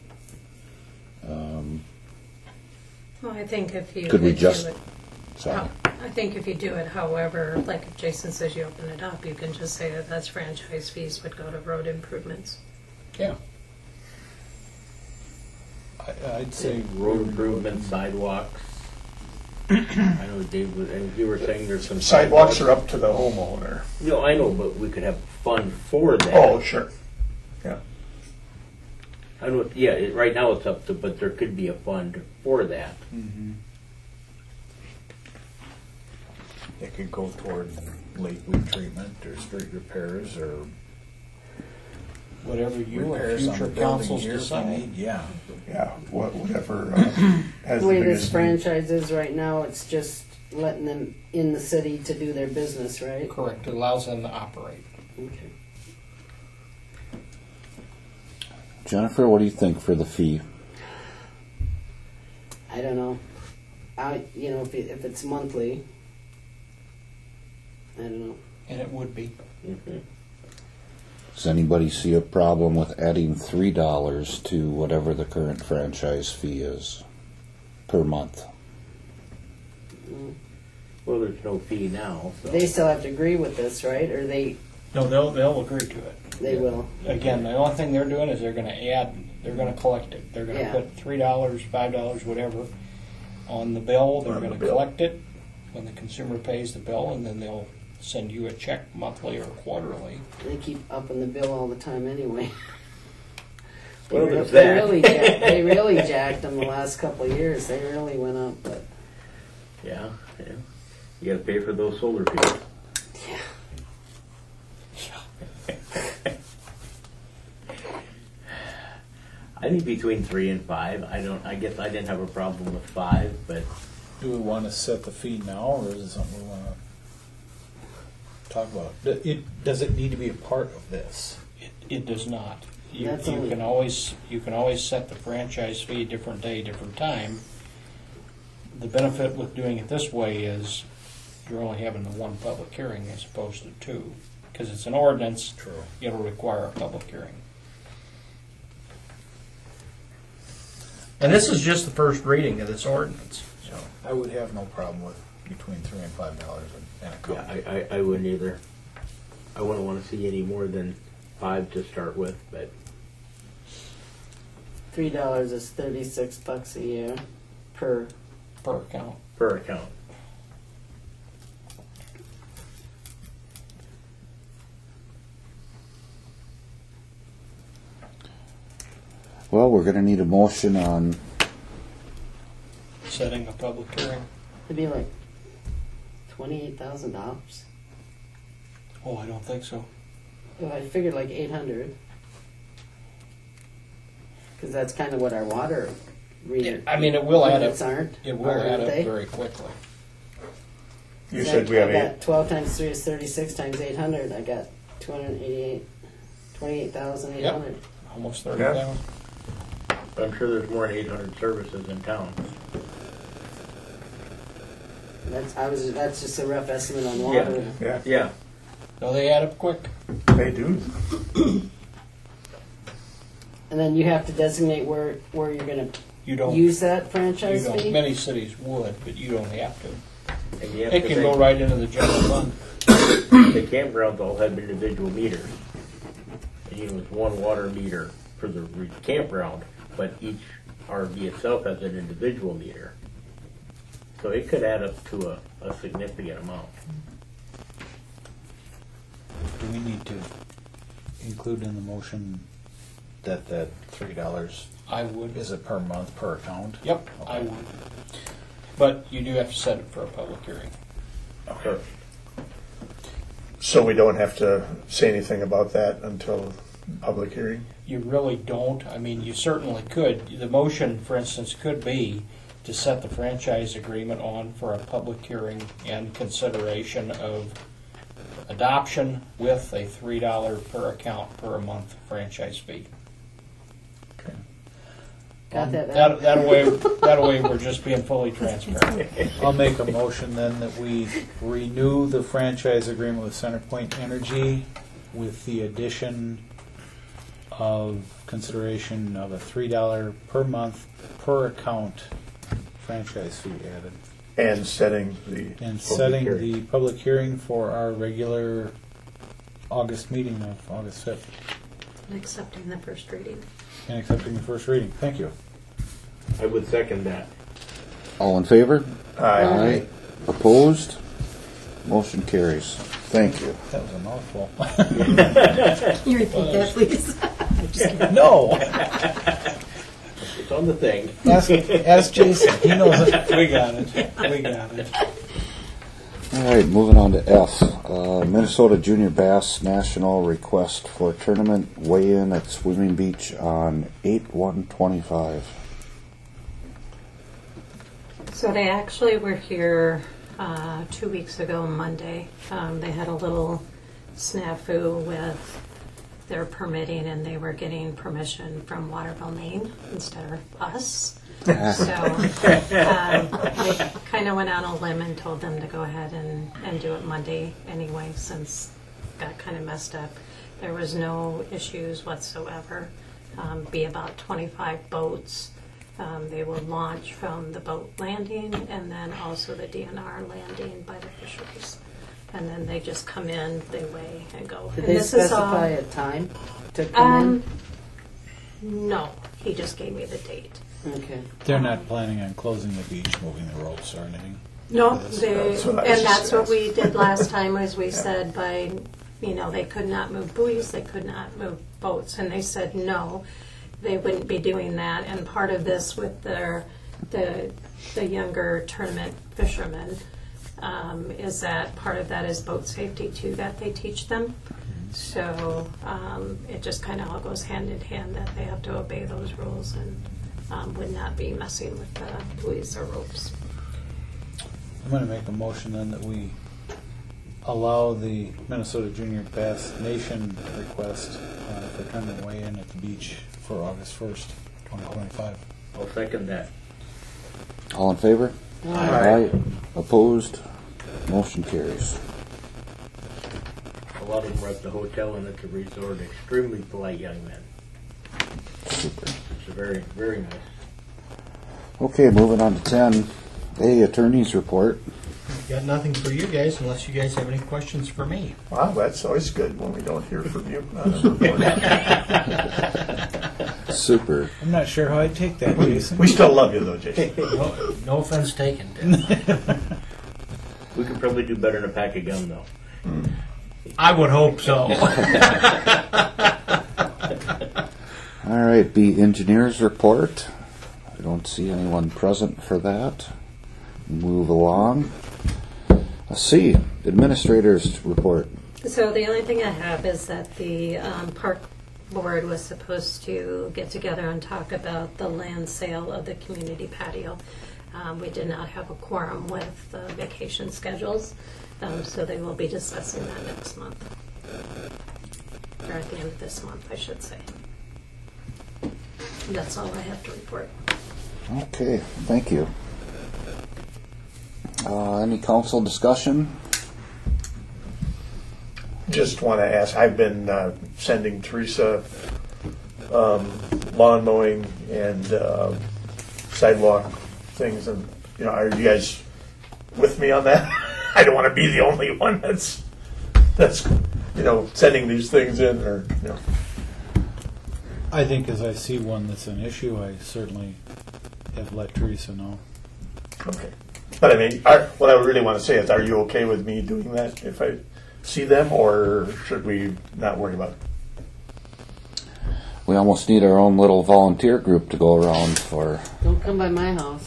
Um, Well, I think if you Could we do just- it- sorry. I think if you do it, however, like if Jason says you open it up, you can just say that that's franchise fees would go to road improvements. Yeah. I, I'd say Road improvement, sidewalks. I know Dave was, and you were saying there's some Sidewalks are up to the homeowner. No, I know, but we could have fund for that. Oh, sure. Yeah. I know, yeah, it, right now it's up to, but there could be a fund for that. it could go toward lake weed treatment or street repairs or Whatever you or repairs on future the building councils here if we decide. need. Yeah. Yeah, wha- whatever uh, has The the way this biggest need. franchise is right now, it's just letting them in the city to do their business, right? Correct. It allows them to operate. Okay. Jennifer, what do you think for the fee? I don't know. I, you know, if, it, if it's monthly, I don't know. And it would be. Mm-hmm. Does anybody see a problem with adding three dollars to whatever the current franchise fee is per month? Well, there's no fee now. So. They still have to agree with this, right? Or they, No, they'll they'll agree to it. they will. Again, the only thing they're doing is they're going to add. They're going to collect it. They're going to Yeah. put three dollars, five dollars, whatever, on the bill. They're On the going to bill. collect it when the consumer pays the bill, and then they'll send you a check monthly or quarterly. They keep upping the bill all the time anyway. They, Well, re- there's they that. really, jack, they really jacked them the last couple of years. They really went up, but Yeah, yeah. You got to pay for those solar fields. I think between three and five. I don't. I guess I didn't have a problem with five, but Do we want to set the fee now, or is it something we want to talk about? D- It, does it need to be a part of this? It, it does not. You, That's you only- can always, you can always set the franchise fee different day, different time. The benefit with doing it this way is you're only having the one public hearing as opposed to two. Because it's an ordinance, True. it'll require a public hearing. And this is just the first reading of this ordinance, so. I would have no problem with between three and five dollars and a yeah, couple. I, I, I wouldn't either. I wouldn't want to see any more than five to start with, but Three dollars is thirty-six bucks a year per. Per account. per account. Well, we're gonna need a motion on, Setting a public hearing. It'd be like twenty-eight thousand dollars. Oh, I don't think so. Well, I figured like eight hundred. Because that's kind of what our water reader. I mean, it will add up. units aren't. It will aren't add up they? very quickly. You So said we I have got eight. twelve times three is thirty-six times eight hundred. I got two hundred eighty-eight, twenty-eight thousand eight hundred. Almost thirty thousand. But I'm sure there's more than eight hundred services in town. That's I was. That's just a rough estimate on water. Yeah, Yeah. So they add up quick. they do. And then you have to designate where where you're going to You don't. use that You franchise don't. fee. Many cities would, but you don't have to. And you have It to can think, go right into the general fund. the campgrounds all have individual meters. And you know, it's one water meter for the re- campground, but each R V itself has an individual meter. So it could add up to a, a significant amount. Do we need to include in the motion that that three dollars I would. is it per month per account? Yep, I Okay. would. But you do have to set it for a public hearing. Sure. So we don't have to say anything about that until public hearing? You really don't. I mean, you certainly could. The motion, for instance, could be to set the franchise agreement on for a public hearing and consideration of adoption with a three dollars per account per month franchise fee. Okay. Got that? That, that way, that way we're just being fully transparent. I'll make a motion then that we renew the franchise agreement with CenterPoint Energy with the addition of consideration of a three dollars per month per account franchise fee added. And setting the, And Public setting hearing. the public hearing for our regular August meeting of August fifth. And accepting the first reading. And accepting the first reading. Thank you. I would second that. all in favor? aye. Opposed? Motion carries. Thank you. That was a mouthful. You repeat that, please. I'm just kidding. No! It's on the thing. Ask, ask Jason. He knows it. We got it. We got it. All right, moving on to F. Uh, Minnesota Junior Bass National request for tournament weigh-in at Swimming Beach on eight one twenty-five. So they actually were here uh, two weeks ago, Monday. Um, they had a little snafu with their permitting, and they were getting permission from Waterville, Maine, instead of us. So um, I kind of went on a limb and told them to go ahead and, and do it Monday anyway, since it got kind of messed up. There was no issues whatsoever. Um, be about twenty-five boats. Um, they will launch from the boat landing and then also the D N R landing by the fisheries. And then they just come in, they weigh and go. Did and they this is specify all, a time to come um, no, he just gave me the date. in? Okay. They're not planning on closing the beach, moving the ropes or anything. No, That's- they, that's what I was and just that's what we asking. did last time, as we said, by, you know, they could not move buoys, they could not move boats, and they said no, they wouldn't be doing that. And part of this with their, the, the younger tournament fishermen, um, is that part of that is boat safety too, that they teach them. So um, it just kind of all goes hand in hand that they have to obey those rules and um, would not be messing with the buoys or ropes. I'm going to make a motion then that we allow the Minnesota Junior Bass Nation request uh, for tournament weigh-in at the beach for August first, twenty twenty-five. I'll second that. All in favor? Aye. Opposed? Motion carries. A lot of them were at the hotel and at the resort. Extremely polite young men. Super. It's a very, very nice. Okay, moving on to ten. A, attorney's report. Got nothing for you guys unless you guys have any questions for me. Wow, that's always good when we don't hear from you. on a report. Super. I'm not sure how I'd take that, Jason. We still love you though, Jason. No, no offense taken. We could probably do better than a pack of gum, though. I would hope so. All right, B, engineer's report. I don't see anyone present for that. Move along. Uh, C, administrator's report. So the only thing I have is that the um, park board was supposed to get together and talk about the land sale of the community patio. Um, we did not have a quorum with the vacation schedules, um, so they will be discussing that next month. Or at the end of this month, I should say. And that's all I have to report. Okay, thank you. Uh, any council discussion? Just want to ask, I've been uh, sending Teresa um, lawn mowing and uh, sidewalk things, and you know, are you guys with me on that? I don't want to be the only one that's that's you know sending these things in, or you know. I think as I see one that's an issue, I certainly have let Teresa know. Okay, but I mean, are, what I really want to say is, are you okay with me doing that if I see them, or should we not worry about it? We almost need our own little volunteer group to go around for. Don't come by my house.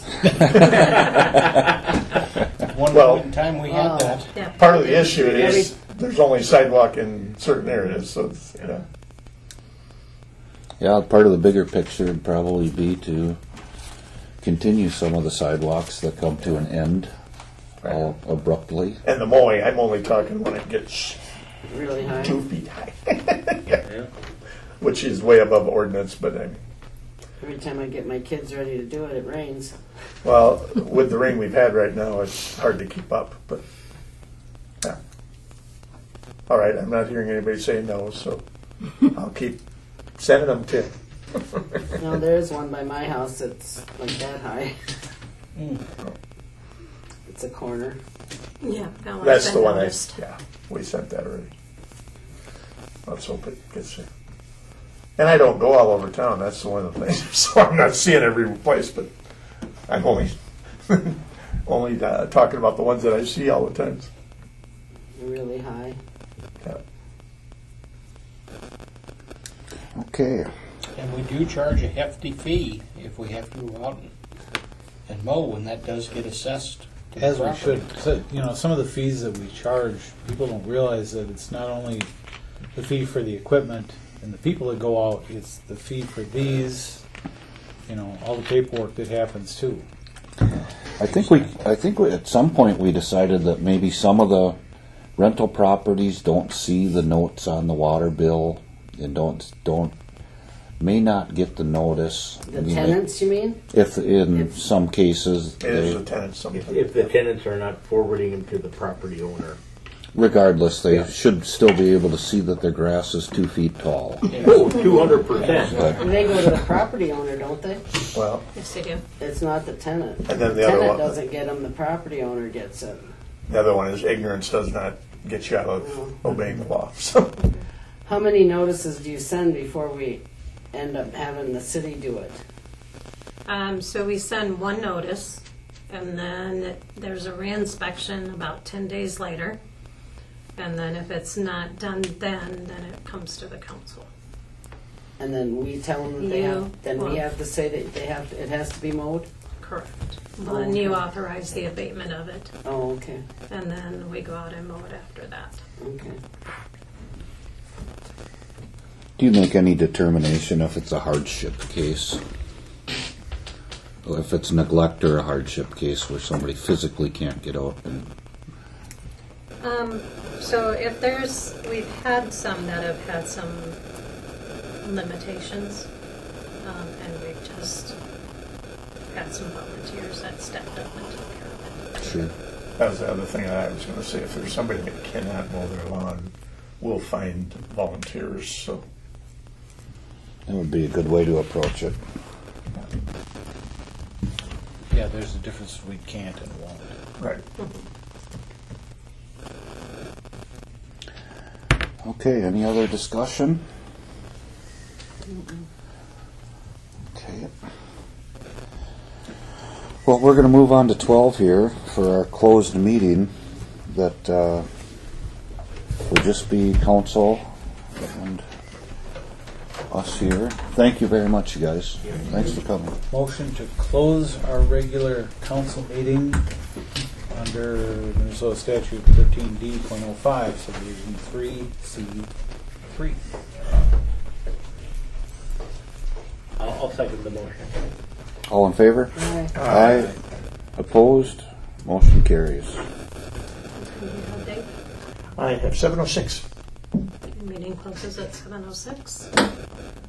One Well- point in time we had Oh. that. Yeah. Part of the issue is there's only sidewalk in certain areas, so it's, you know. Yeah, part of the bigger picture would probably be to continue some of the sidewalks that come to an end all abruptly. And the mowing, I'm only talking when it gets Really high. two feet high, Yeah. which is way above ordinance. But I mean, Every time I get my kids ready to do it, it rains. well, with the rain we've had right now, it's hard to keep up. But yeah, all right. I'm not hearing anybody say no, so I'll keep sending them to. No, there's one by my house that's like that high. Mm. It's a corner. Yeah, that That's one's the been one I, noticed. yeah, we sent that already. Let's hope it gets there. And I don't go all over town, that's one of the things. So I'm not seeing every place, but I'm only only uh, talking about the ones that I see all the time. Really high. Yeah. Okay. And we do charge a hefty fee if we have to go out and, and mow, and that does get assessed to the As we property. should. So, you know, some of the fees that we charge, people don't realize that it's not only the fee for the equipment and the people that go out, it's the fee for these, you know, all the paperwork that happens too. I think we, I think we, at some point we decided that maybe some of the rental properties don't see the notes on the water bill and don't don't may not get the notice. The I mean, tenants, you mean? If in If- some cases, It is they, the tenants sometimes. If, if the tenants are not forwarding them to the property owner. regardless, they should still be able to see that their grass is two feet tall. Oh, two hundred percent. And they go to the property owner, don't they? Well, Yes, they do. It's not the tenant. And then the other tenant one- doesn't get them, the property owner gets it. the other one is ignorance does not get you out of Oh. obeying the law. So, How many notices do you send before we end up having the city do it? Um, so we send one notice, and then there's a reinspection about ten days later. And then if it's not done then, then it comes to the council. And then we tell them that they You- have, then well- we have to say that they have, to- it has to be mowed? Correct. Oh, Then you okay. authorize the abatement of it, Oh, okay, and then we go out and mow it after that. okay. Do you make any determination if it's a hardship case? Or if it's neglect or a hardship case where somebody physically can't get out? Um, so if there's, we've had some that have had some limitations, um, and we've just had some volunteers that stepped up and took care of it. Sure. That was the other thing I was going to say. If there's somebody that cannot mow their lawn, we'll find volunteers. So That would be a good way to approach it. Yeah, there's a difference between can't and won't. right. Okay, any other discussion? Okay. Well, we're going to move on to twelve here for our closed meeting that uh, will just be council and us here. Thank you very much, you guys. Thanks for coming. Motion to close our regular council meeting under Minnesota Statute thirteen D point oh five, subdivision three C three. I'll, I'll second the motion. All in favor? Aye. Aye. Opposed? Motion carries. Date? I have seven oh six. Meeting closes at seven oh six.